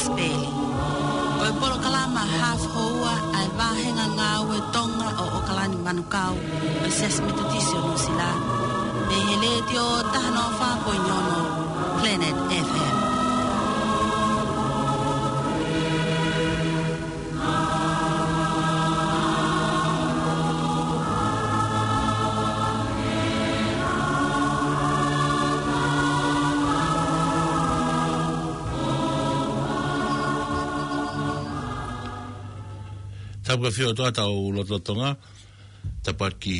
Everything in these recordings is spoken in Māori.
speli. O polo kalama half hoa ai vahenga ngā ue tonga o kalani manukau o ses metatisio no sila. Me hele tio tahano whapo nyono Planet FM. Tapu fio toa tau lototonga tapat ki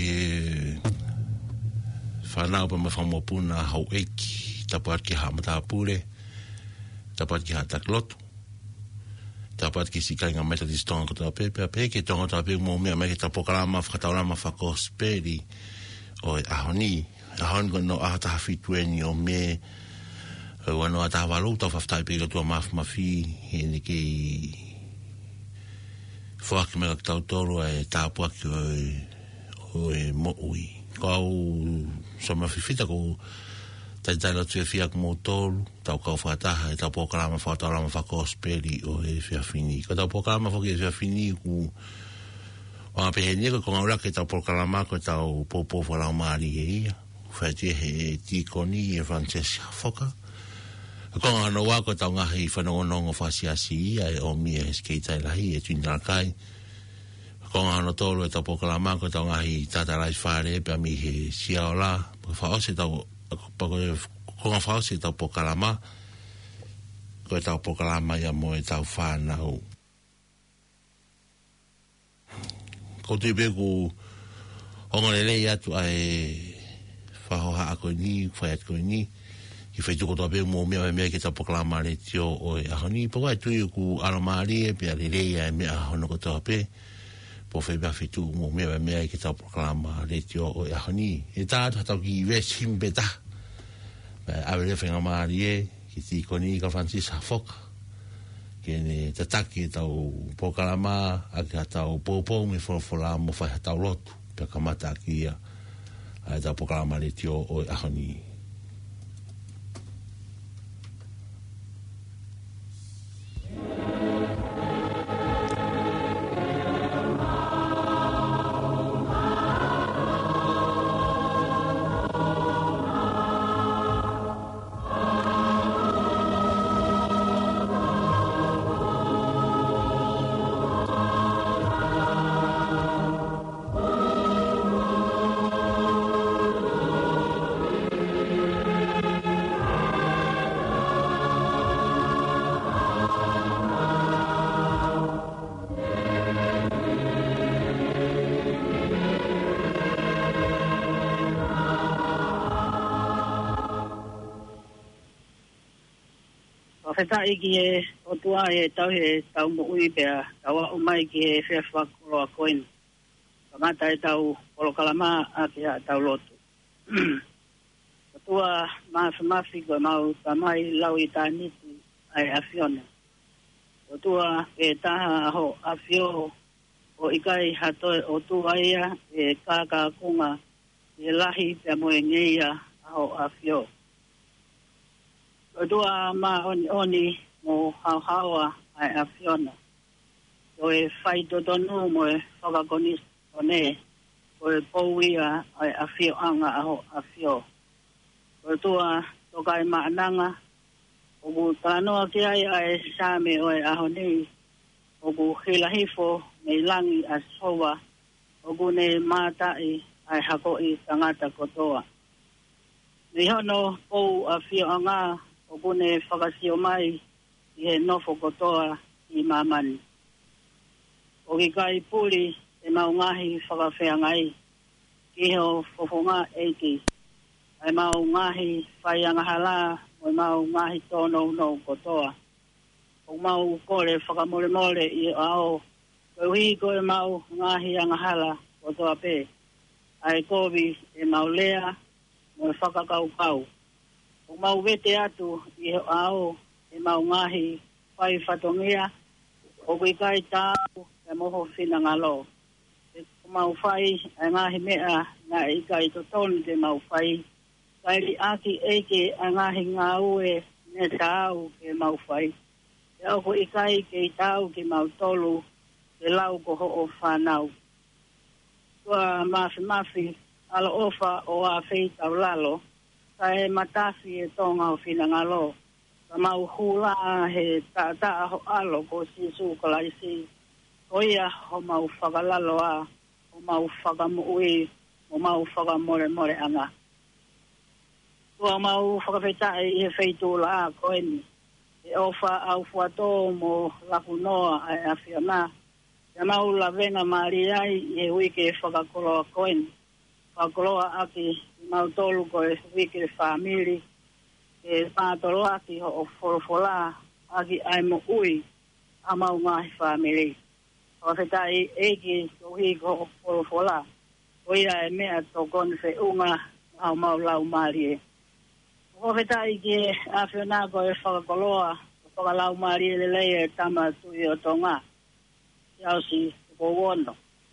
whanau pa mawhamopuna hau eiki tapat ki hamata pure tapat ki hatak lotu tapat ki sikai ngā Methodist tonga kotoa pepe ape ke tonga toa pepe mō mea me ke tapokalama whakataurama whakosperi o ahoni kono ahata hawhitueni o me wano ata walu tau whaftai peke tua mafi hene ke Fuaki me tau toro e tāpua ki o e mo'ui. Ko au sama whiwhita ko tai lotu e whiak mō tolu, tau kau whataha e tau pōkalama whataurama whakosperi o e whiawhini. Ko tau pōkalama whaki e whiawhini ku o a pehenia ko ngā urake tau pōkalama ko tau pōpō whalau maari e ia. Whaitie he tikoni e Francesca Foka. Ko ngā no wako tau ngahi whanongonongo whasiasi ia e o mia he skeitai lahi e tuinarakai. Ko ngā no tolu e tau pokalama ko tau ngahi tatarai whare pe a mi he siaola. Ko ngā whaose tau pokalama. Ko e tau pokalama ia mo e tau whanau. Ko tui beku hongalelei atu ai whahoha ako ni, whai atu ni. I whai tuko toa pēu mō mea ke tau pokalama re tio o e ahoni. Poko ai tui ku alomari e pe a rereia e mea ahono ko toa pē. Po whai pēa whi tu mō mea ke tau pokalama re tio o e ahoni. E tātu hatau ki West Himbeta. Awe re whenga maari e ki tikoni ka Francis Hafoka. Ke ne tataki e tau pokalama a ki hatau pōpō me wholofola mo whai hatau lotu. Pea kamata ki ia a tau pokalama re tio o e ahoni. Wheta iki e o tua e tau he tau mo ui pea tau a umai ki e whiawha kolo a koin. Kamata e tau kolo kalama a ki a tau lotu. O tua mafi koe mau tamai lau i tāniti ai awhiona. O tua e taha aho awhio o ikai hatoe o tua ia e kāka kunga e lahi pea moe ngeia aho awhio. O tua ma oni mo hauhaua ai awhiona. O e whai totonu mo e whakakonis o ne. O e pouia ai awhio anga aho awhio. O tua tokai maananga. O ku tānoa ki ai sāme o e aho nei. O ku hilahifo me langi a sowa. O ku ne mātai ai hakoi tangata kotoa. Ni hono pou awhio anga. O kune whakasio mai i he nofo kotoa i mamani. O ki kai puli e mau ngahi whakawhea ngai. Ki heo fofonga eiki. Ai mau ngahi whai angahala o mau ngahi tono no kotoa. O mau kore whakamore i ao. Koe ko e mau ngahi angahala kotoa pe. Ai kovi e mau lea mo e whakakau. O mau wete atu i he ao e mau ngahi whai whatongia o kui kai tāu e moho whina ngalo. E mau whai e ngahi mea ngā i kai to tonu te mau whai. Kai li aki eike a ngahi ngā ue ne tāu e mau whai. e o ko ikai ke tau ki mautolu ke lau ko ho o whanau. Tua mafi alo ofa o a whei tau lalo, ka e matafi e tonga o whina ngalo, ka mau hula he ta ho alo ko sisu ko laisi, ko ia ho mau whakalalo a, ho mau whakamui, ho mau whakamore anga. Tua mau whakawhetai i he wheitula a koeni, e ofa au fuato mo lakunoa ai a whiona, e mau la venga mariai e wike whakakoloa koeni. Whakakoloa aki mau tolu ko e wike family. E pātolo aki o wholofola aki ai mo ui a mau ngahi family. Whakawhetai eki tohi ko o wholofola. O ia e mea to koni whe unga au mau lau marie. Whakawhetai ki a whiona ko e whakakoloa whakalau marie lelei e tama tui o tonga. Yausi ko wono.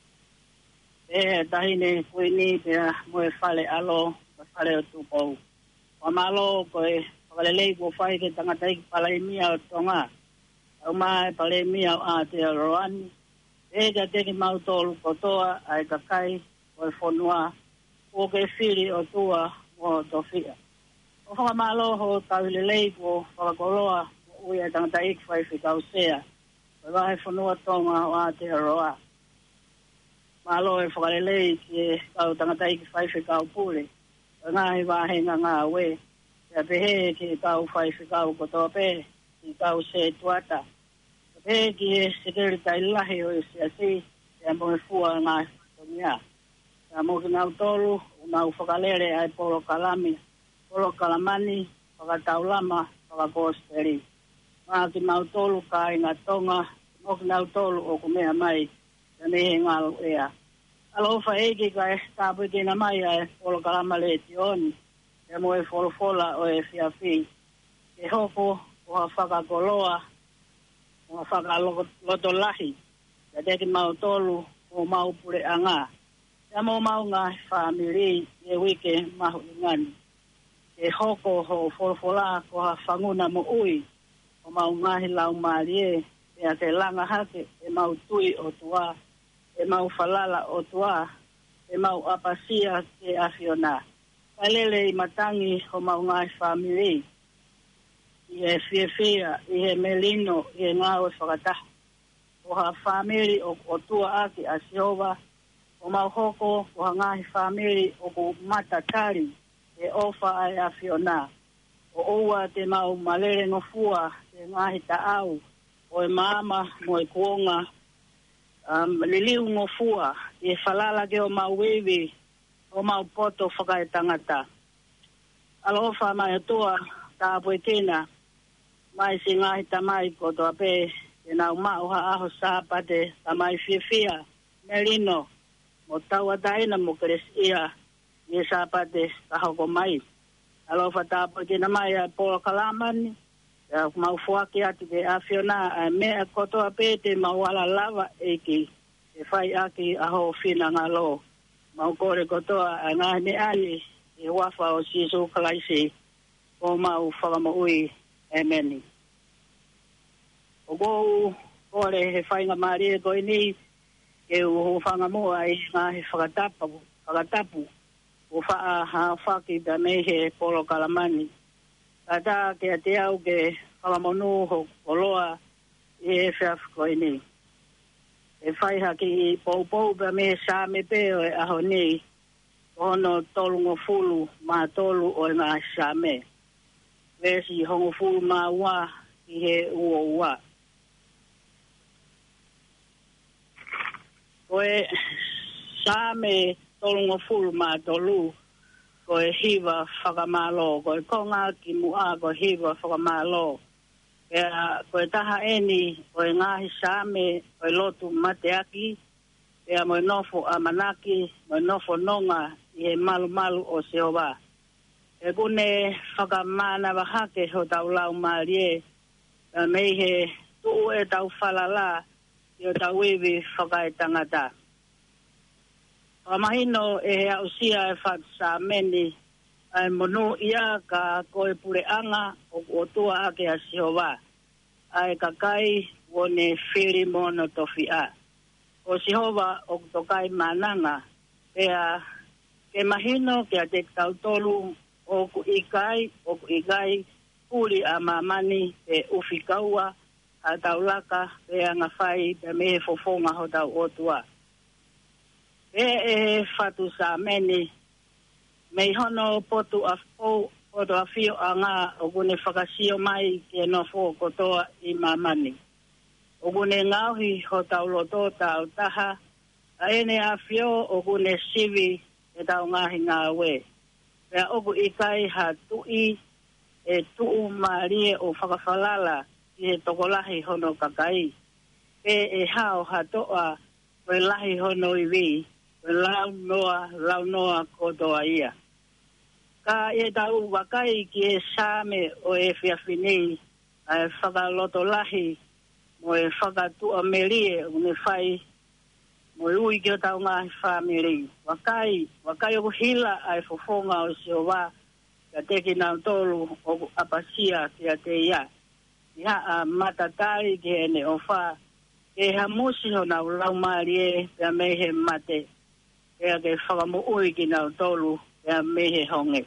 E tahine kuini pia moe whale alo, whale o tupou. Wamalo koe whakalelei ko whai ke tangatai ki palaimia o tonga. Au mai palaimia o Aotearoa. E ka teki mautolu kotoa ai kakai koe whonua. O ke whiri o tua mo tofia. O whakamalo ho tawilelei ko whakakoloa ui ai tangatai ki whai whikausea. Wahe whanua tonga o Aotearoa. Malo e whakalelei ki e kau tangatai ki whaiwhi kau pule. Ngahi wahenga ngā we. Kia pehe ki kau whaiwhi kau kotoa pe. Ki kau se tuata. Kia pehe ki e sekeri tai lahi o e siasi. Kia moe fua ngā tonia. Kia moe ki ngau tolu. Ngau whakalere ai polo kalami. Polo kalamani. Whakataulama. Whakakosteri. Ngā ki mau tolu ka i ngā tonga, mo ki ngau tolu o kumea mai, ka nehe ngālo ea. Alofa eki ka e tāpui kina mai ai polo kalama le tioni, e mo e folofola o e whiawhi. E hoko o ha whakakoloa, o ha whakaloto lahi, ka teki mau tolu o mau pure anga. E mo mau ngā whamiri e wike mahu ingani. E hoko ho folofola ko ha whanguna mo ui, o mau ngahi lau marie, e a te langa hake, e mau tui o tua, e mau falala o tua, e mau apasia ke awhiona. Kalele i matangi o mau ngahi whamiri, i e whiawhia, i e melino, i e ngāwe whakataha. O ha whamiri o tua aki a Sihova, o mau hoko, o ha ngahi whamiri o ku matatari, e ofa ai awhiona. O oua te mau malere ngofua, te ngahi ta au, o e mama mo e kuonga, liliu ngofua, e falala ke o mau wewe, o mau poto whakae tangata. Alofa mai atua, ta apoi tēna, mai si ngahi ta mai koto ape, e nau mao ha aho sāpate, ta mai whiawhia, melino, mo taua taina mo keres ia, e sāpate ta hoko mai. Alofa tāpoi kina mai a polo kalamani, mau fuaki atu ke awhiona, a mea kotoa pete mau ala lava eki, e whai aki aho whina ngalo. Mau kore kotoa a ngāne ani, e wafa o sisu kalaisi, o mau whakamaui e meni. O kou kore he whainga maari e koi ni, e uho whangamua i ngāhe whakatapu, o wha whaki da mehe polo kalamani. Kata ke te au ke whakamonu ho koloa i e whiawhi koi ni. E whaiha ki pou pa mehe sā me peo e aho ni, hono tolu ngofulu ma tolu o ngā sā me. Vesi hongo fulu ma ua i he ua. Koe sā me tolu ngofulu ma tolu, koe hiwa whakamalo, koe konga ki mua koe hiwa whakamalo. Koe taha eni, koe ngahi sāme, koe lotu mateaki, moe nofo amanaki, moe nofo nonga i he malu o Sehova. E kune whakamana wahake ho tau lau marie, mei he tuu e tau whalala, i o tau iwi whakae tangata. Whamahino e he ausia e whatsa meni, ai monu ia ka koe pure anga o tua ake a Sehova. ai kakai wone whiri mono tofia. O Sihova o tokai mananga, ea ke mahino ke a te tautolu o ku ikai puli a mamani e ufikaua a taulaka e anga whai pe me fofonga ho tau otua. E fatu sa meni mei hono potu a fio a ngā o gune whakasio mai ke no fō kotoa i mamani. O gune ngauhi ho tau loto tau taha a ene a fio o gune sivi e tau ngahi ngā we. Pea oku ikai ha tui e tuu marie o whakawhalala i he tokolahi hono kakai. E hao ha toa koe lahi hono i vi, koe lau noa kotoa ia. Ka e tau wakai ki e same o e whiawhinei a e whakaloto lahi mo e whakatua melie une whai mo e ui ki o tau ngāhi whamiri. Wakai o hila a e fofonga o si o wā ka teki nau tolu o apasia ki a te ia. Ia a matatari ki ene o wha e ha musi ho nau lau marie pia mehe mate pia ke whakamu ui ki nau tolu pia mehe honge.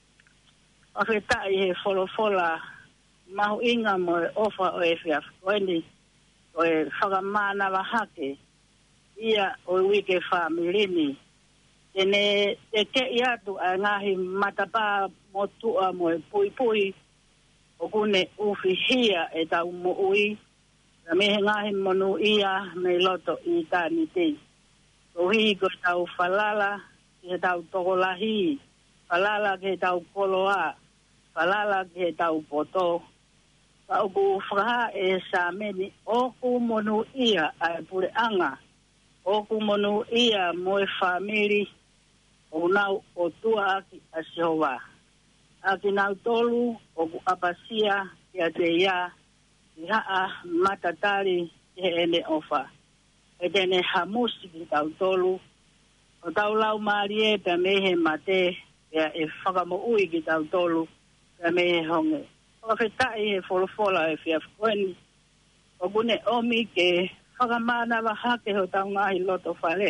O whi tai he wholofola mahu inga mo e ofa o e whiaf koeni o e whakamana wahake ia o wike whamirini. Tene te ke iatu a ngahi matapa mo tua mo e pui o kune uwhi hia e tau mo ui na mehe ngahi monu ia me loto i tāni te. O hi ko tau whalala ke tau tokolahi, whalala ke tau koloa, whalala ke tau poto. Ka oku whaha e sa meni oku monu ia a e pure anga. Oku monu ia mo e whamiri o nau o tua aki a Sihova. Aki nau tolu oku apasia ki a te ia i haa matatari ke ene ofa. E tene hamusi ki tau tolu o tau lau marie pe mehe mate pia e whakamo ui ki tau tolu pe mehe honge. Whakawhetai he wholofola e whiaf koeni o gune omi ke whakamana wahake ho tau ngahi loto whare.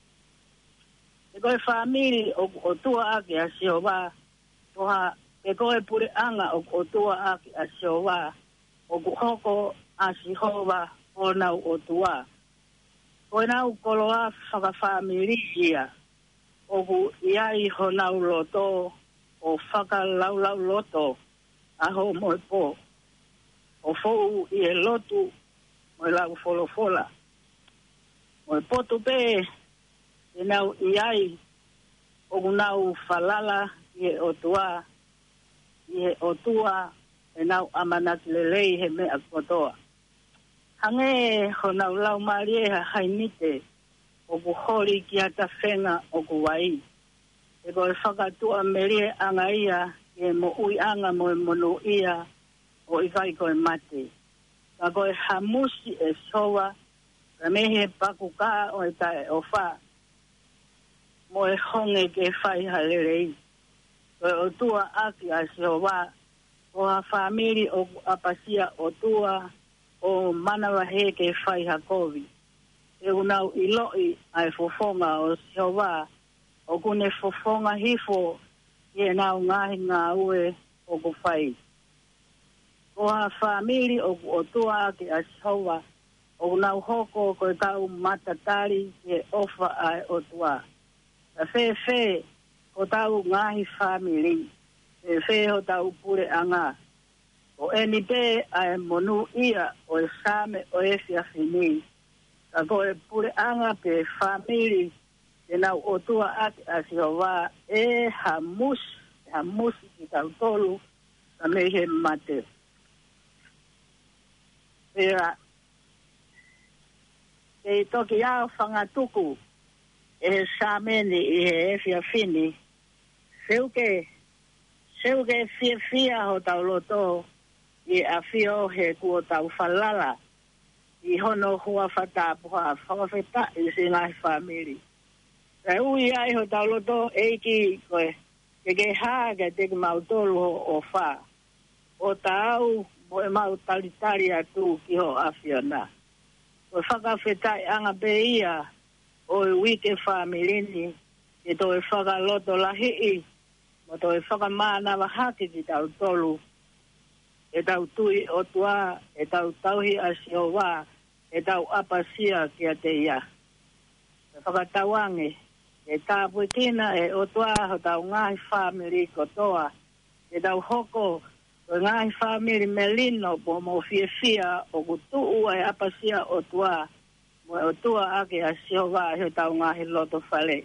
E koe whamiri o tua aki a Sihova toha e koe pure anga o tua aki a Sihova o hoko a Sihova o nau o tua. Koe nau koloa whakawhamiri ia o ku iai ho nau loto o whakalaulau loto aho moe po. O fou i e lotu moe lau wholofola. Moe potu pe e nau iai o ku nau whalala i e otua e nau amanakilelei he mea kotoa. Hange ho nau lau marie ha hainite o ku hori ki ata whenga o ku wai. E koe whakatua merie anga ia e mo ui anga mo e monu ia o ikai koe mate. Ka koe hamusi e soa ka mehe paku ka o e tae o wha mo e honge ke whai halerei. Koe o tua aki a Sihova o ha whamiri o apasia o tua o manawa he ke whai hakovi. E unau iloi ai fofonga o Sihova o kune fofonga hifo i e nau ngahi ngā ue o ku whai. O ha whamiri o tua ki a Sihova o nau hoko koe tau matatari e ofa ai o tua. A whē o tau ngahi whamiri e whē o tau pure anga. O eni pe ai monu ia o e same o e whiawhini. Ka koe pure anga pe whamiri e nau o tua ati a Sihova e hamusi ki tau tolu ka mehe mate. Pera, e toki au whangatuku e sameni i he whiawhini. Seuke whiawhia ho tau loto i a whio he kua tau whalala i hono hua whatapuha whakawheta i si ngai whamiri. Kai ui ai ho tau loto eiki koe ke hā ke teki mautolu o wha. O tau mo e mau talitari atu ki ho afiona. O whakawhetai anga beia o e wike whamilini e to e whakaloto lahi i mo to e whakamana wahaki ki tau tolu e tau tui o tua e tau tauhi a siowa e tau apasia ki a te ia. E whakatawange e tāpui kina e o tua ho tau ngahi whamili kotoa e tau hoko o ngahi whamili melino po mo fia o kutuu e apasia o tua mo o tua ake a siowa e tau ngahi loto whale.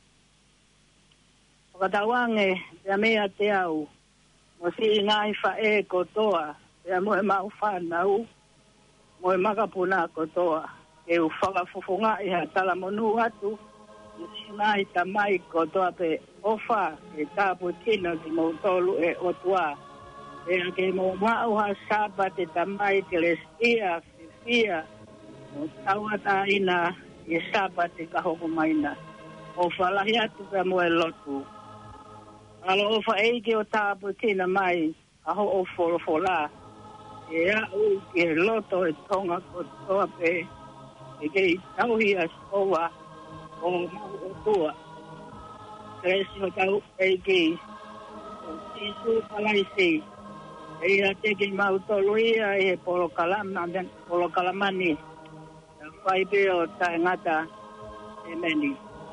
Whakatawange te mea te au mo si ngai fa e kotoa e mo e mau whanau mo e makapuna kotoa e u whakafufunga i ha tala monu atu i si ngai tamai kotoa pe ofa e tāpu tina ki mo tolu e otua e ake mo mau ha saba te tamai te lestia fifia mo tawata ina i saba te kahoko maina o whalahi atu pe mo e lotu. Alo ofa eike o tāpu tina mai aho o wholofola e au ke loto e tonga kotoa pe e kei tauhi a soa o mau o tua. Kresi o tau eike o tisu palaisi e ia teke mau tolu ia e polokalamani e whaipe o taengata e meni.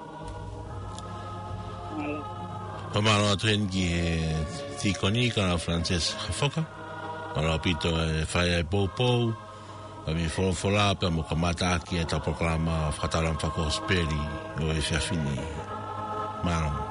Alo. Pamalo atuen ki tikoni kana Frances Hafoka. Pamalo pito e whai e pou pa mi wholofola pa mo kamata aki e ta proklama whataram whakosperi o e whiawhini. Maro.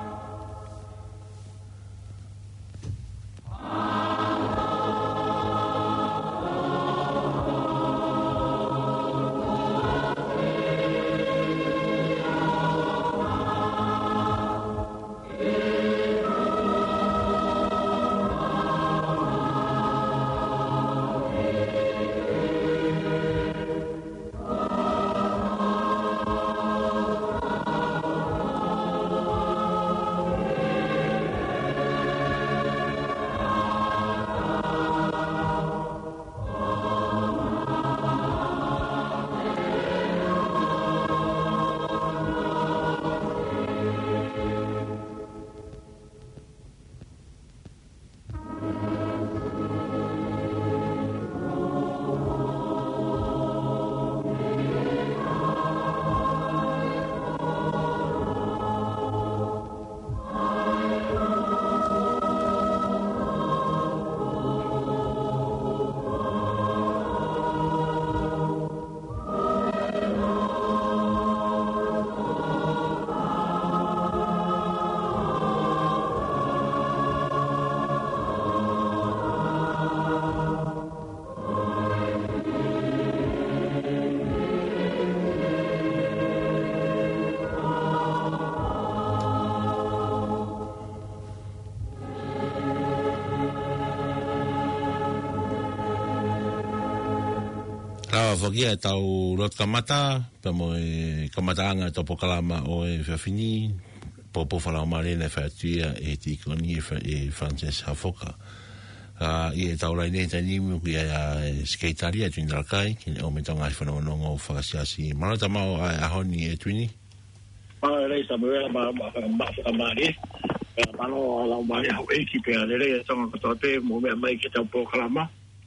Whakia e tau rot kamata, pa mo e kamataanga topo kalama o e whiawhini, popo whalau marene whaatuia e tikoni e Frances Hafoka. I e tau rai nei tanimu ki a skeitari a tuini rakai, ki o me tonga i whanongongo o whakasiasi. Marata mao a ahoni e tuini? Rei Samuela mawhakamari, pano lau mari hau eiki pia rei e tonga katote, mo mea mai ki tau po kalama.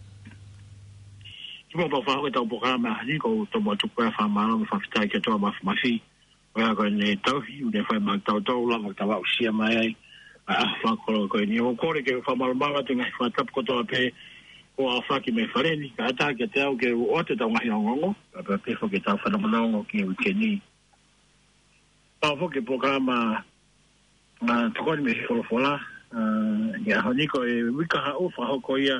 Ipo pa whako e tau pokara mea hasi ko tomo tupu e whamano me whawhitai ke toa mawhi. Wea koe ne tauhi, une whai mak tau tau la mak tawa usia mai ai. A whakoro koe ni o kore ke whamaro mawa te ngai whatapu ko toa pe o a whaki me whareni. Ka ata ke te au ke o te tau ngahi ongongo. Ka pe pefo ke tau whanamanongo ki u ke ni. Pao whoke pokara ma tukoni me wholofola. Ia honiko e wikaha o whahoko ia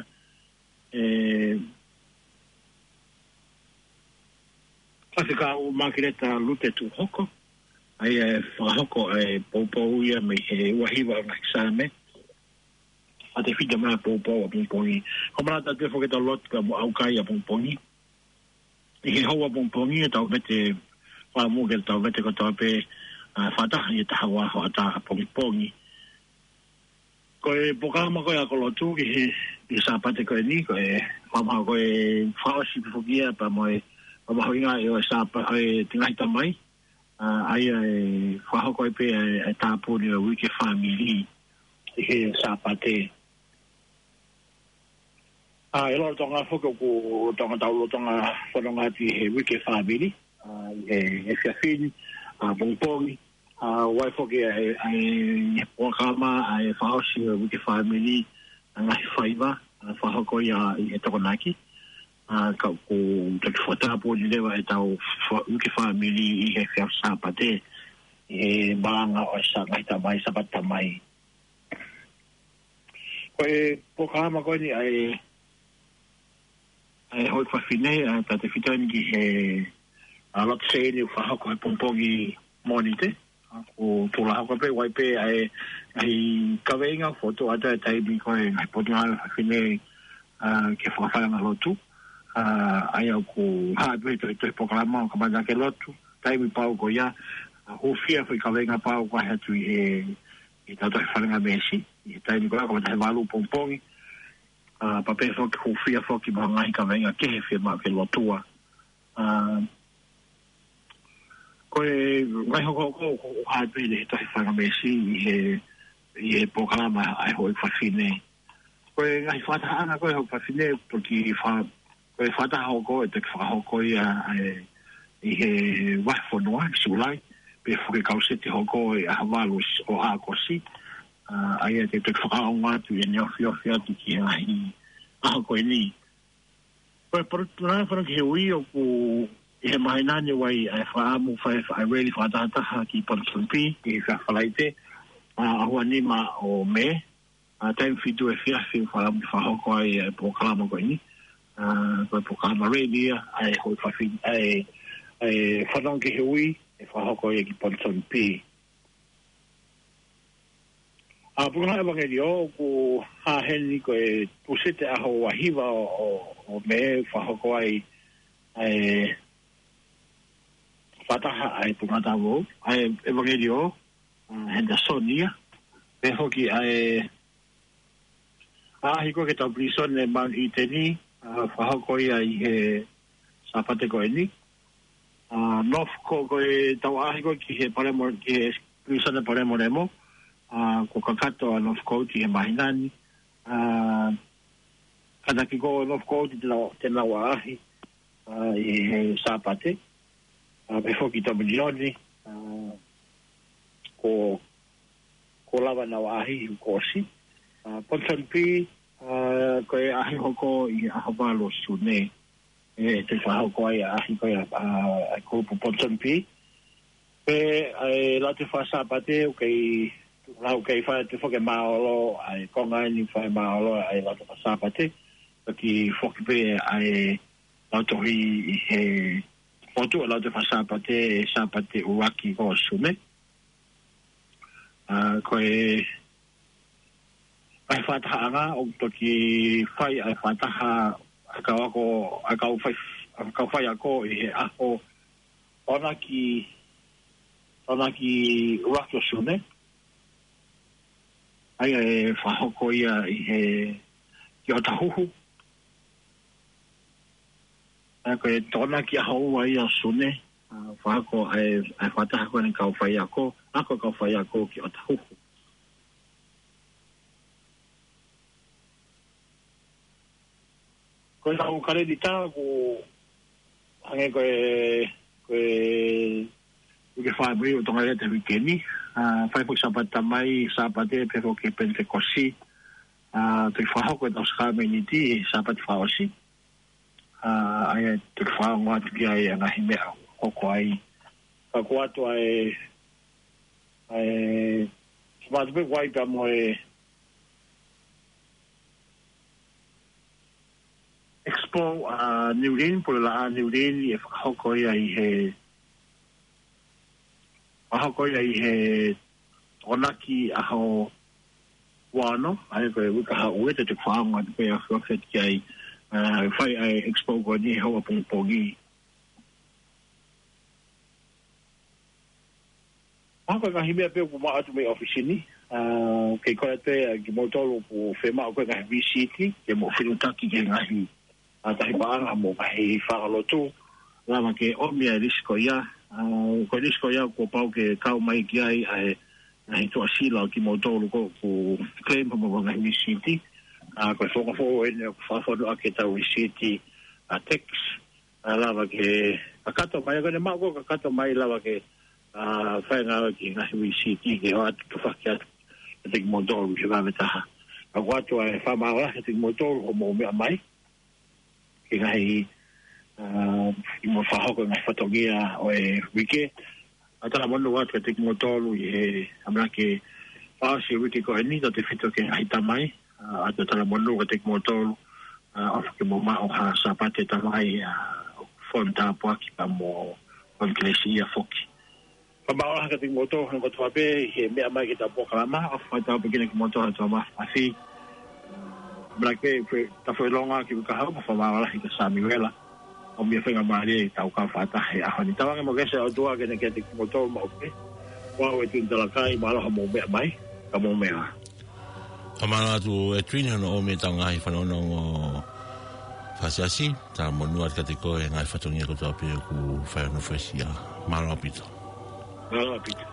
Pasika o makireta lute tu hoko. Ai e whahoko e poupou ia me he wahiwa o nakisame. A te whita mea poupou a pungpongi. Homarata te whoketa lot ka mo aukai a pungpongi. I he hau a pungpongi e tau vete whamu ke tau vete ko tau pe whataha i taha waho a taha pungpongi. koe pokama koe ako lotu ki sapate koe ni koe mama koe whaosi pifokia pa moe mahoinga e o sapa e tingai tamai ai e whaho koe pe e tāpuni o wiki family he sapate e lor tonga whoko ko tonga taulo tonga whanonga ti he wiki family e whiawhini pongpongi wai whoki e pokama e whaosi o wiki family ngai whaiva whahoko i e tokonaki ka ko te whatapo ni lewa e tau wiki family i he whiau sapate e maanga o sa ngai tamai sapat tamai ko e pokama ko ni ai hoi whawhine ta te whitani ki he lot se ni whahoko e pongpongi monite ko tula hako pe wai pe ai kawenga foto ata taimi ko e ngai potunga whawhine ke whawhanga lotu ai au ko hape te pokalama o kamana ke lotu taimi pau ko ia hofia foi kawenga pau ko hatu i tata whananga mesi i taimi ko ako matahe walu pongpongi pape whoki hofia whoki mahangahi kawenga ke he whia ke lotua koe ngai hoko ko hape le tahi whanga mesi i he pokalama ai hoi whawhine koe ngai whataanga koe hoi whawhine porque koe whataha hoko e te whahoko i he waifonua sulai pe whuke kauseti hoko e ahawalu o ākosi ai e te whakaonga tu e neofiofi atu ki ngahi ahoko e ni koe porutuna whana ki he ui o ku i he mahinani wai ai whaamu ai really whatataha ki Pontonpi i whawhalaite ahua nima o me taim whitu e whiawhi whaamu whahoko ai pokalama koe ni koe pokalama radio ai hoi whawhi ai whanong ki he ui e whahoko ai ki Pontonpi pukana e wangeri o ku haheni koe pusete aho wahiwa o me whahoko ai pataha ai pungata wo ai evangelio Hendersonia pe hoki ai hiko ke tau prison e Mount Iteni whahoko ai he sapate ko ni North ko e tau ahiko ki he paremo ki he prison e paremo remo ko kakato a North ko ki he mahinani kada ki ko North ko te lawa ahi i he sapate pe foki to milioni ko lava na wahi ko si Pontonpi ko e ahi hoko i ahavalo sune te whahoko ai ahi ko ko Pontonpi pe la te whasapate o kei lau kei whae te whoke maolo ai konga ni whae maolo ai la te whasapate ki foki pe ai la tohi i he Otu ala te sapate uaki ko sume. Koe ai whataha o toki whai ai whataha akau whai ako i he aho ona ki uaki o sume. Ai e whahoko ia i he ki o tahuhu. Koe tona ki a haua i a sune, whako ai whataha koe ni kau whai ako, ako kau whai ako ki o tahuhu. Koe tau kare di tā, ko hange koe uke whae mui o tonga te wikeni, whai puk sapata mai, sapate, peko ke Pentecosti, te whahoko e tau skame ni ti, sapate whaosi. Ai te whaonga atu ki ai ngahi mea hoko ai kako atu ai smatupe wai pa mo expo New Zealand por la New Zealand e hoko ai he onaki aho wano ai ko uka ha uete te whaonga atu ki ai whawhet ki ai whai ai expo ko ni hawa pongpongi. Ako ngahi mea peo kuma atu me ofisini. Kei koe te ki mo tolu ku whema o koe ngahi VCT, ke mo whinutaki ke ngahi tahi paanga mo ngahi whakalotu. Lama ke omia risko ia. Ko risko ia ko pau ke kau mai ki ai ngahi toa sila ki mo tolu ko ku claim mo ngahi VCT. Ko whakafo ene ku whawhanu ake tau VCT tex. Lama ke kakato mai, kone mako kakato mai lama ke whai ngā ki ngahi VCT ke o atu whaki atu e te ki motoru ki wāme taha. A watu e whamara e te ki motoru o mō mea mai ki ngahi i mo whahoko ngahi whatongia o e wike. A tala monu watu e te ki motoru i he amra ke whaasi wike ko e nita te whito ke ngahi tamai. A tala monu e te ki motoru ofu ke mō mao ha sapate tamai whonta poaki pa mō whankelesi ia whoki. Pambawa ka ting moto ng katuape he mea mai kita po kalama of ta begin ki moto to ma asi black ta foi longa ki ka ha pa mala ki sa miwela o mi fenga mari ta ka fata he a ni tawang mo gese o dua ke ke ki moto mo pe wa we tin dala kai mala mo mea mai ka mo mea amana tu e twin no o me tanga i fano no fasasi ta mo nuat ka te ko ngai fatongia ko ta pe ku fa no fasia mala pito. No, Peter.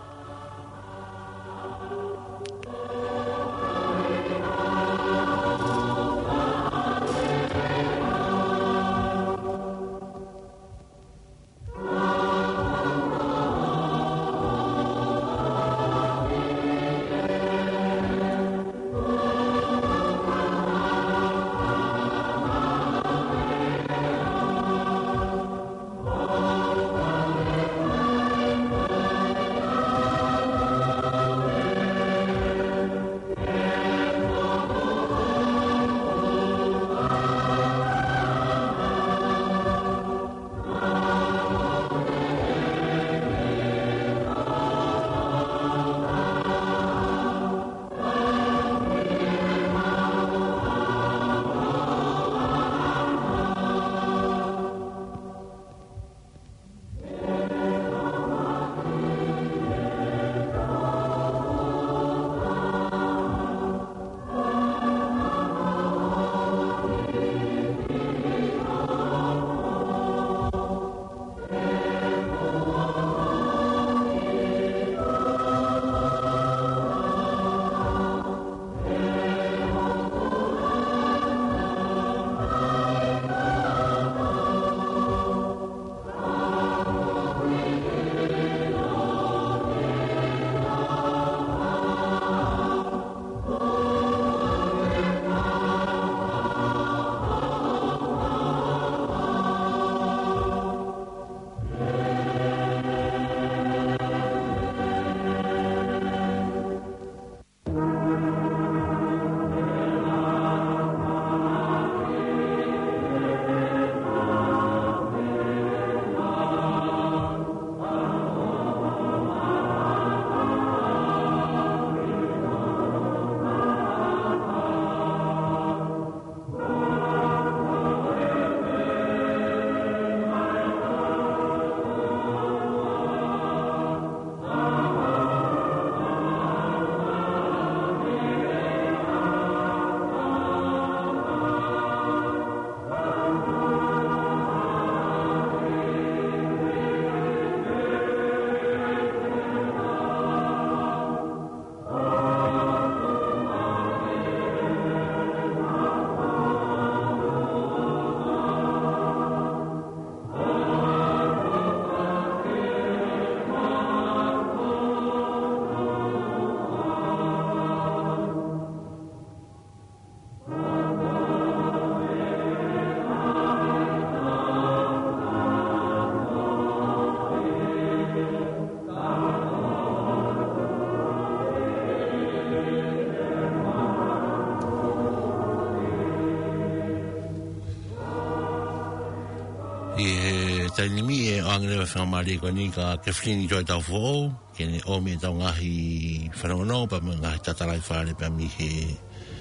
tainimi e angre fa mali ko ni ka ke flini jo ta fo ke ni o me ta ngahi fanono pa nga ta ta lai fa le pa mi he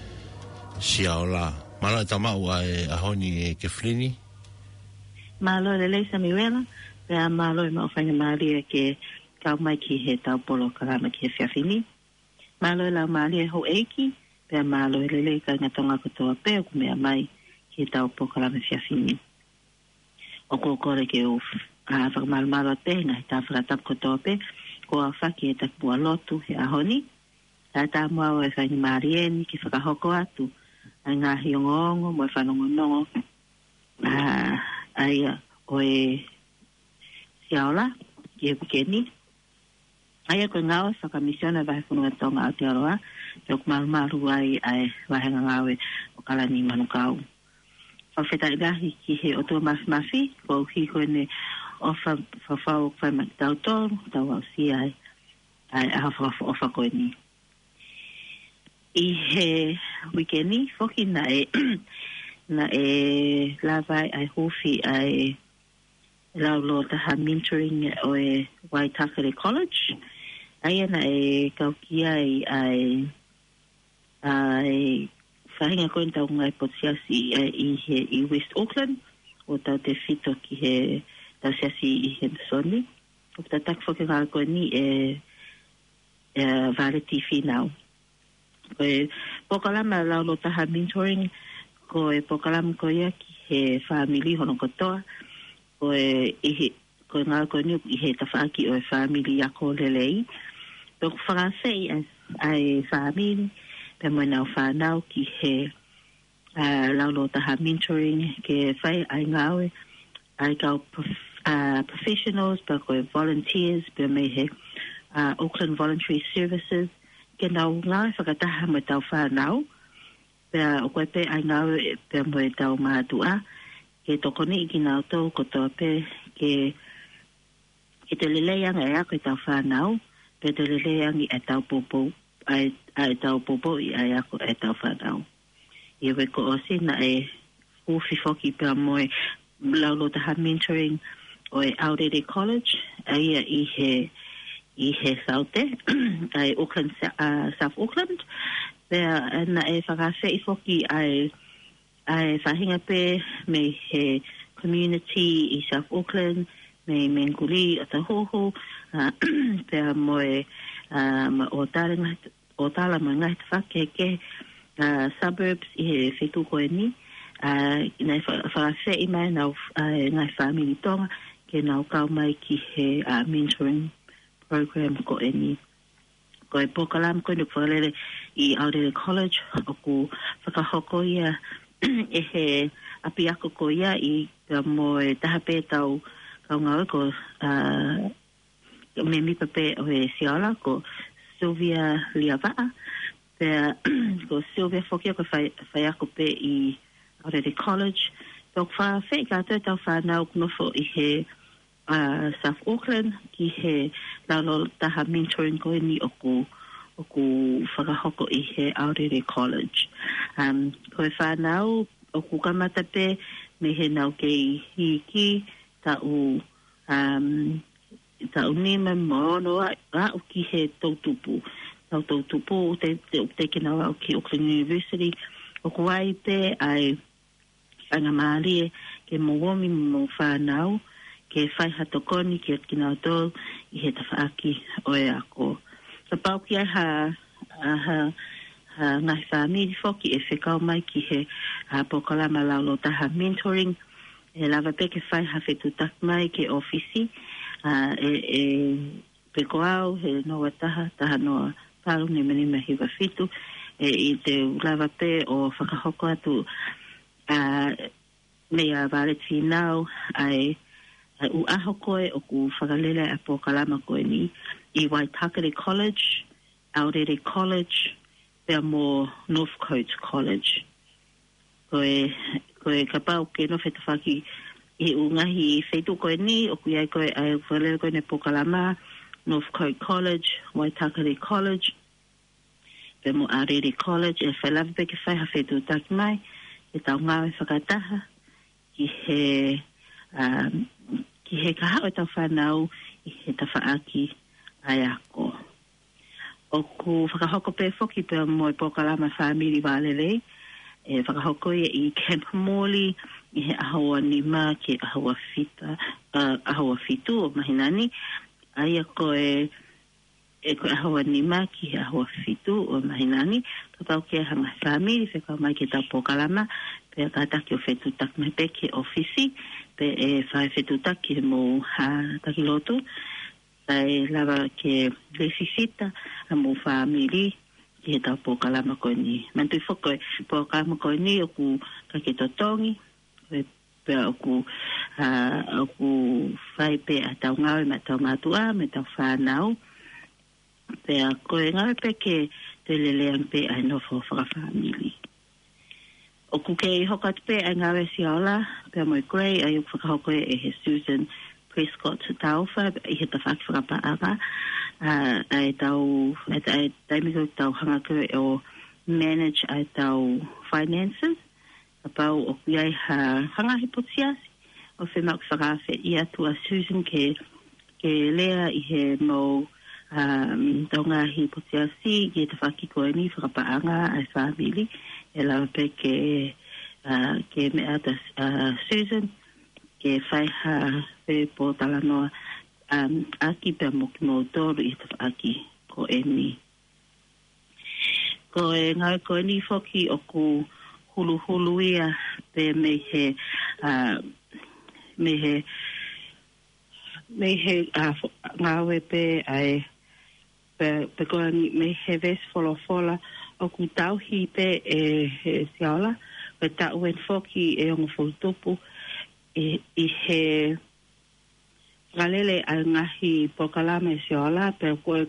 siaola mala ta ma wa e ahoni ke flini malo le le sa mi wela pe malo e mo fa mali ke kau mai ki he tau polo kalama ki he whiawhini. Malo la maali e ho eiki, pia malo e lele ka ngatonga kotoa pe o kumea mai ki he tau polo kalama whiawhini. O kore ke o whakamalo te, ngai tā whakatap kotoa pe, ko a whaki e takpua lotu he ahoni. Tā mua o e whaini maarieni ki whakahoko atu, ai ngā hiongongo, mo e whanongonongo, ai o e siaola, ki e bukeni. Ai a koe ngāo, whakamisiona vahe whanunga tonga Aotearoa, te o kumarumaru ai wahenga ngāwe o kalani manukau. Whawheta i gahi ki he o tua mafi, ko hi koe ne o whawhau whai maki tau tōru, tau au si ai a whawha koe ni. I he wikeni, whoki na e lawai ai hofi ai laulo taha mentoring o e Waitakere College. Ai ana e kaukia ai whahinga koe tau ngai potsiasi i West Auckland, o tau te whito ki he tau siasi i he soni. O ta tak whoki ngā koe ni Vareti Whinau. Ko e pokalama laulo taha mentoring, ko e pokalama ko ia ki he whamili hono kotoa, ko e ngā koe ni i he tawhaaki o e whamili ako lelei. Tōku whakasei ai whamili, pe moe nau whanau ki he laulo taha mentoring, ke whai ai ngawe, ai kau professionals, pe koe volunteers, pe me he Auckland Voluntary Services, ke nau ngā whakataha mo tau whanau, pe o koe pe ai ngawe, pe moe tau mātua, ke tokoni i ki nau tau kotoa pe, ke te leleanga e ako i tau whanau, pe te leleangi e tau popo, ai tau popo i ai ako e tau whanau. I we ko osi na e uwhi whoki pe moe laulo taha mentoring o e Aorere College, ai i he saute, ai Auckland, South Auckland, pea na e whakawhi i whoki ai whahinga pe me he community i South Auckland, me Nguli o ta hoho, pea moe o tala mo ngai te whakeke suburbs i he whetu koe ni, nai whakawhi i mai nau ngai whamiri tonga, ke nau kau mai ki he mentoring program ko e ni. Ko e pokalam koe nuk whakalere i Aorere College, o ku whakahoko ia e he api ako ko ia i mo e tahape tau kau ngau ko me mipape o e siala ko Sylvia Liavaa, pea ko Sylvia Fokia ko whai ako pe i Aorere College. Tok whawhi kātou tau whanau kunofo i he South Auckland ki he laulo taha mentoring koe ni o ku whakahoko i he Aorere College. Koe whanau o ku kamata pe me he nau kei hiki tau nima mono a o ki he tautupu. Tau tautupu te kina o ki Auckland University. O ku ai pe ai whangamārie ke mowomi mo whanau ke whai hatokoni ki at kina tō i he tawhaaki o e ako. Sa pau ki ai ngai whamiri whoki e whekau mai ki he pokalama laulo taha mentoring, e lava pe ke whai hawhetu tak mai ke ofisi, peko au he noa taha noa paru ne mani mahiwa whitu, i te lava pe o whakahoko atu mea Vareti Whinau ai u aho koe o ku whakalele a pokalama koe ni i Waitakere College, Aorere College, pea mo Northcote College. Koe ka pau ke no wheta whaki i ungahi whetu koe ni o ku iai koe ai whakalele koe ne pokalama, Northcote College, Waitakere College, pea mo Aorere College, e whailawa pe ke whai ha whetu taki mai, e tau ngawe whakataha ki he kaha o tau whanau i he tawhaaki ai ako. O ku whakahoko pe whoki pe mo i pokalama whamiri wālele, e whakahoko i Camp Morley, i he ahaua nima ki ahaua whitu o mahinani, Aia koe ko hawa ni maki hawa fitu o mahinani ka tau ke hanga family fe ka mai ke tau pokalama pe ka ta ke fetu tak me pe ke ofisi pe fa fetu tak ke mo ha takiloto sai lava ke resisita a mo family ke tau pokalama ko ni mantu foko pokalama ko ni o ku ka ke totongi pe aku fai pe atau ngau me tau matua me tau whanau pe a koe ngau pe ke te lelean pe ai no fo family. O kuke i hokat pe ai ngau e siaola pe moi grey ai whakahoko e he Susan Prescott tauwha i he ta whakawhakapaaga ai tau ai taimiko tau hanga koe o manage ai tau finances a pau o kuiai hanga hipotiasi o whemak whakawhe i atua Susan ke lea i he mo tonga hi potiasi ki te whaki koe ni whakapaanga ai family e lau pe ke me ata Susan ke whaiha pe po talanoa aki pe moki mo toru i te whaki ko e ni ko e ngai koe ni whoki o ku hulu ia pe me he ngawe pe ai pe koe me he ves fola o ku tauhi pe e siaola pe tau en foki e ongo futupu i he galele al ngahi pokalama e siaola pe koe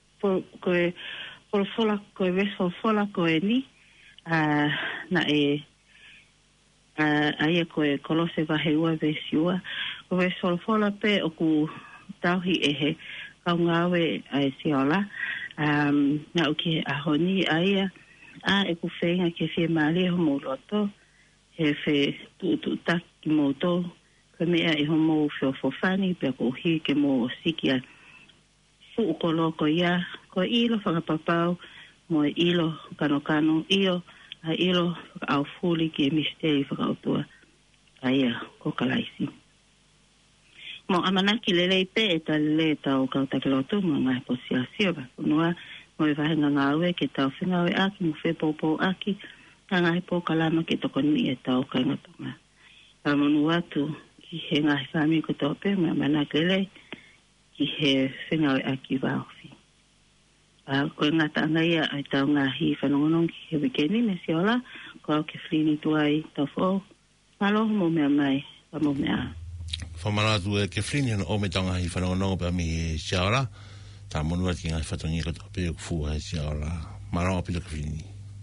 fola koe ves fola koe ni na e aia koe kolose waheua vesiua koe ves fola pe o ku tauhi e he kaungawe ai siaola na uke ahoni aia e ku whenga ke whi maali ho mo roto he whi tu taki mo to ka mea e ho mo whiofofani pe ko hi ke mo siki a fu ko loko ia ko ilo whakapapau mo ilo kano io a ilo au fuli ke misteri whakautua aia ko kalaisi mo amanaki lelei pe e talele tau kautakilotu mo ngai posiasio ba kunua mo e vahenga ngawe ke tau whingawe aki mo whepopo aki ngai po kalama ke toko ni e tau kaingatonga monu atu ki he ngai whami ko tau pe mo amanaki lelei ki he whingawe aki wauwhi koe ngata angaia ai tau ngahi whanongonong ki he wikeni me siola ko au ke whini tuai tau fo maloho mo mea mai pa mo mea Whamaratu e ke whini ana o me tanga hi whanongonongo pa mi siaora. Tā monua ki ngai whatongi ko tō peo kufua e siaora. Marao pilo ke whini.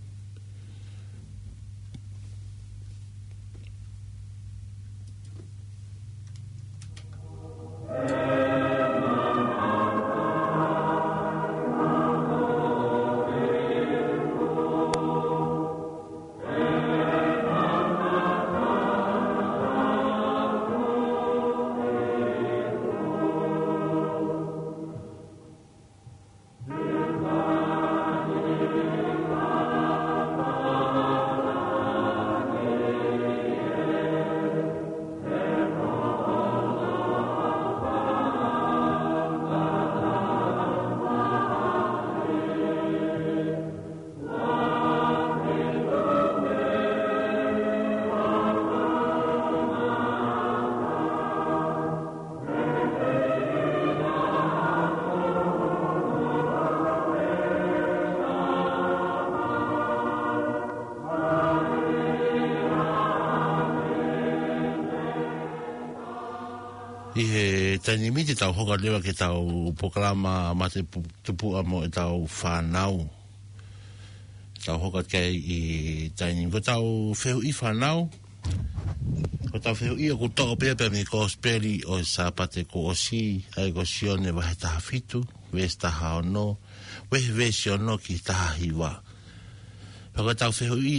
I he tani miti tau hoka lewa ke tau pokalama ma te tupu amo e tau whanau. Tau hoka kei i tani. Ko tau whehu i whanau. Ko tau whehu i o ku toko pepe mi ko speri o sapate ko osi. Ai ko sione wahe taha fitu. Wes taha ono. Wehe wesi ono ki taha hiwa. Ko tau whehu i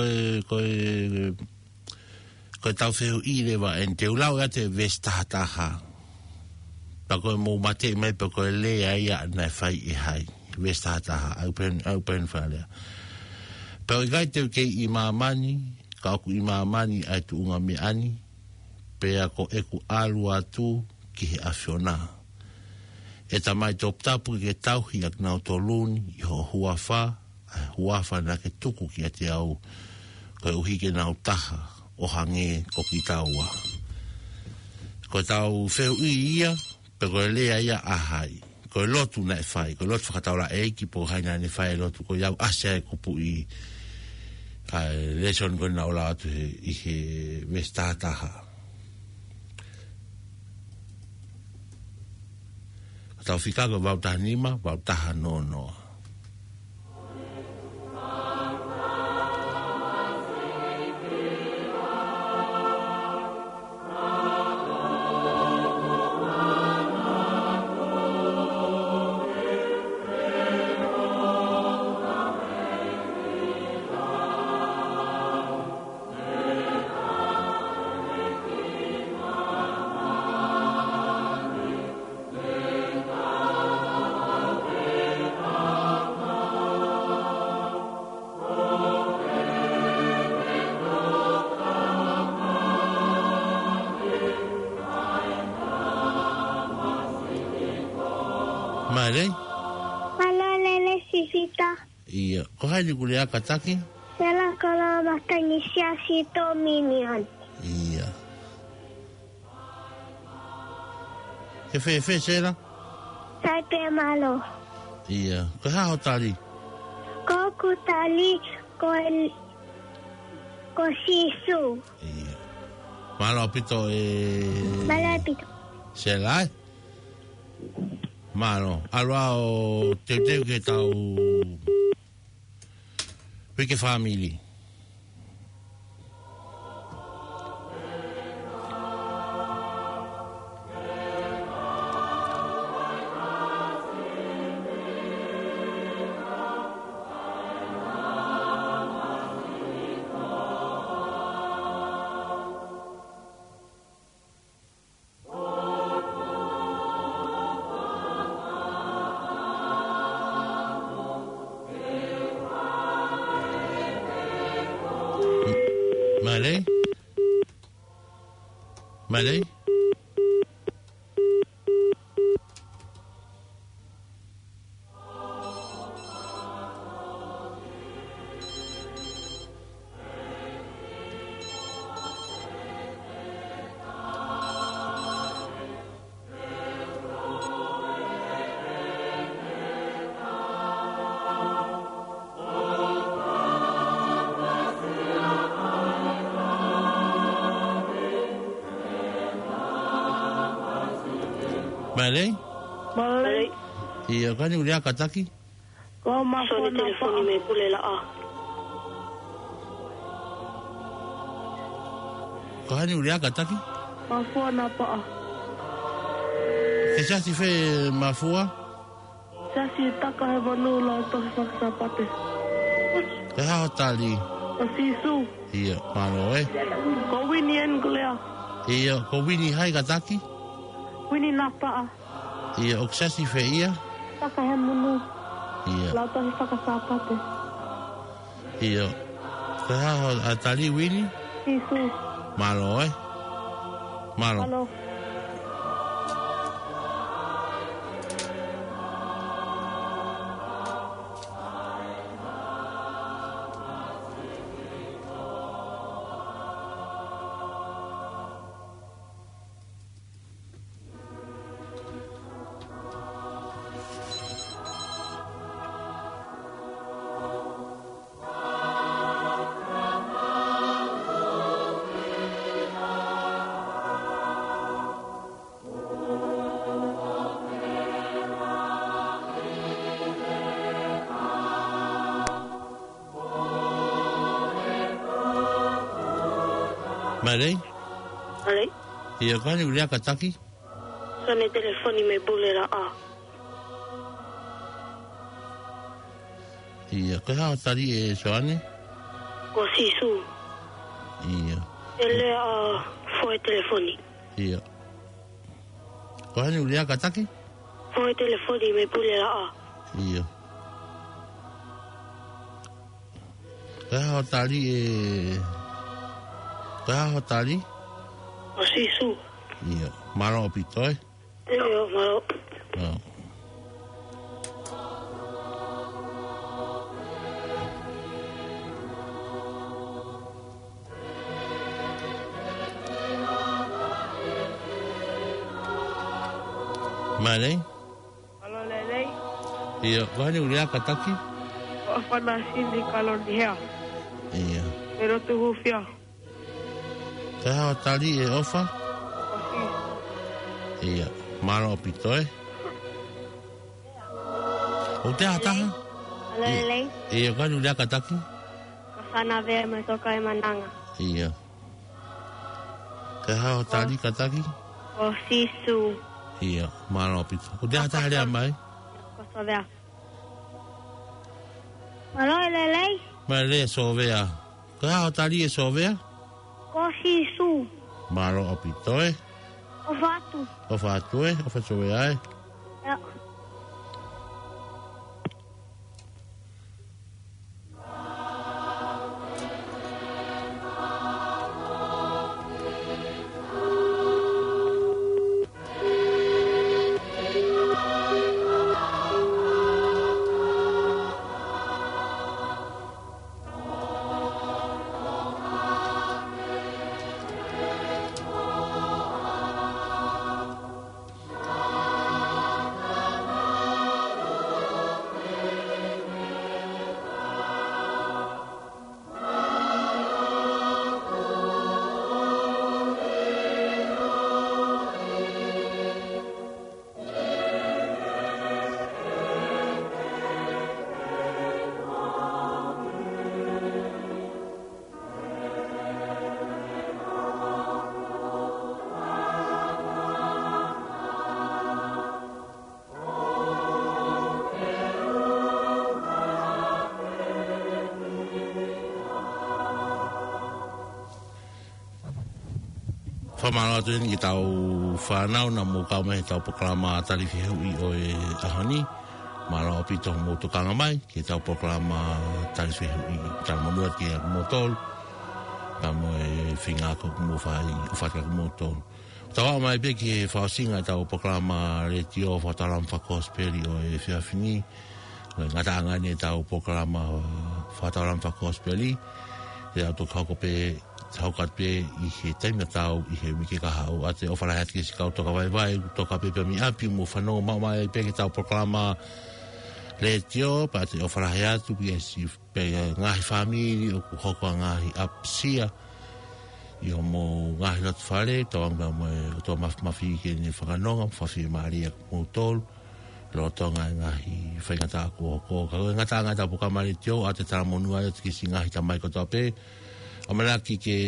ko tau whehu i lewa en te ulau ate ves taha. Pa koe mou mate mai pa koe lea ia nai whai i hai. Ves taha. Aupen whalea. Pa o gai teu kei i maamani. Ka oku i maamani ai tu unga me ani. Pea ko eku alu atu ki he awhiona. E tamai top tapu ke tau hi ak nau to luni i ho huafa na ke tuku ki ate au koe uhi ke nau taha o hange o ki taua. Koe tau wheu i ia, pe koe lea ia ahai. Koe lotu na e whai, koe lotu whakataura eiki po haina ne whai lotu, koe iau asia e kupu i leson koe nau la atu i he vestataha. Tau whikago wau taha nima, wau taha no noa. Mare? Malolele sisita. Iya. Ko hai ni kulia kataki? Sela kalau makan isia sito minion. Iya. Ke fe sera? Sai pe malo. Iya. Ko ha hotali? Ko kutali ko sisu. Iya. Malo pito Malapito. Sera? Malo, alwa o te ke tau wike family. Malay? Malay? Malay. Iya, kan ulia kataki? Ko mafona telefoni me pulela a. Kan ulia kataki? Mafona pa a. Kesa si fe mafua? Sasi taka he vanula to sapate. Kesa hotali? Sisu. Iya, malo Ko winien kulea. Iya, ko wini hai kataki? Wini napa a. Iya, oksasi fe iya? Taka he munu. Iya. Lauta he sapate. Iya. Kesa hotali wini? Sisu. Malo Malo. Halo. Malay? Malay. Iya, kan ulia kataki? Sone telefoni me pulela a. Iya, kesa hotali soane? Ko sisu. Iya. Ele a foi telefoni. Iya. Kan ulia kataki? Foi telefoni me pulela a. Iya. Kesa hotali Kesa hotali? Ko sisu. Iya. Malo pito Ele o malo. Oh. Malay. Alo lelei. Ia, wani uri aka taki? O whana sini kalon hea. Ia. Pero tu hufia. Te hawa tali e ofa? O si. Ia. Maro o pitoe? O te hataha? Alo lelei. Ia, wani uri aka taki? Kasana vea me toka e mananga. Ia. Te hawa tali ka taki? O sisu. Ia. Maro o pitoe. O te hataha rea mai? Kosa vea. Alo lelei. Mai le so vea. Te hawa tali e so vea? Ko sisu. Maro o pitoe? O fatu. O fatue? O fatue ai? Ja. Whamara atu ni ki tau whanau na mō kau mai tau poklama tarifi heu i o e ahani. Mara o pito mō tukanga mai ki tau poklama tarifi heu i tala manua ki a mō tolu. Ka mō e whinga ko mō whai uwhaka ko mō tolu. Tawa mai pe ki e whaosinga tau poklama reti o whataram whakosperi o e whiawhini. Ngata angani tau poklama whataram whakosperi. E au to kauko pe haukat pe i he taimia tau i he wiki ka hau a te ofara hati si kau toka vai vai toka pe pe mi api mo whanau mau mai pe ki tau proklama le tio pa te ofara hati pi e si pe ngahi whamiri o ku hoko ngahi apsia i o mo ngahi natu whare tau anga mo e toa mafi ke ni whakanonga whawhi maria mo tolu lo tonga ngahi whaingata ko hoko ka ngata ngata pokamari tio a te tara monua e tiki si ngahi tamai ko toa pe Amalaki ke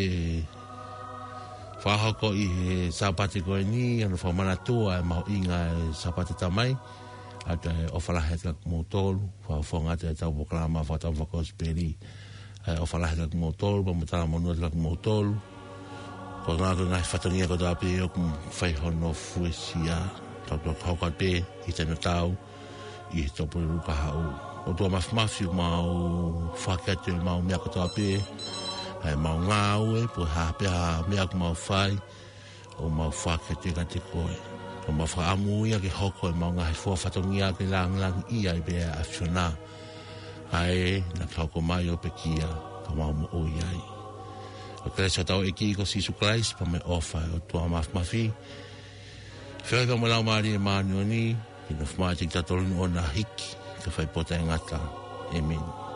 whahoko i he sapate koe ni, anu whamanatua e mau inga e sapate tamai, ata e ofalaheta kumo tolu, whawhongata e tau poklama whatau whakosperi, e ofalaheta kumo tolu, pamutara monua tala kumo tolu, ko ngā ngai whatangia ko tāpe o kum whaihono fuesia, tau tau haukat pe, i tēnā tau, i he topo ruka hau. O tua mafi mau whakatu mau mea ko tāpe, ai mau ngā ue, po hapea mea ku mau whai, o mau whakete ka te koe. O mau whaamu ia ke hoko e mau ngahi whatongia ke lang ia i bea aftiona. Ai, na kauko mai o pe kia, ka mau mo oi ai. O kere sa tau e ki ko Sisu Christ, pa me ofa o tua mafi. Whioi ka mo lau maari e maani o ni, ina whmai tik tatolun o na hiki, ka whai pota e ngata. Amen.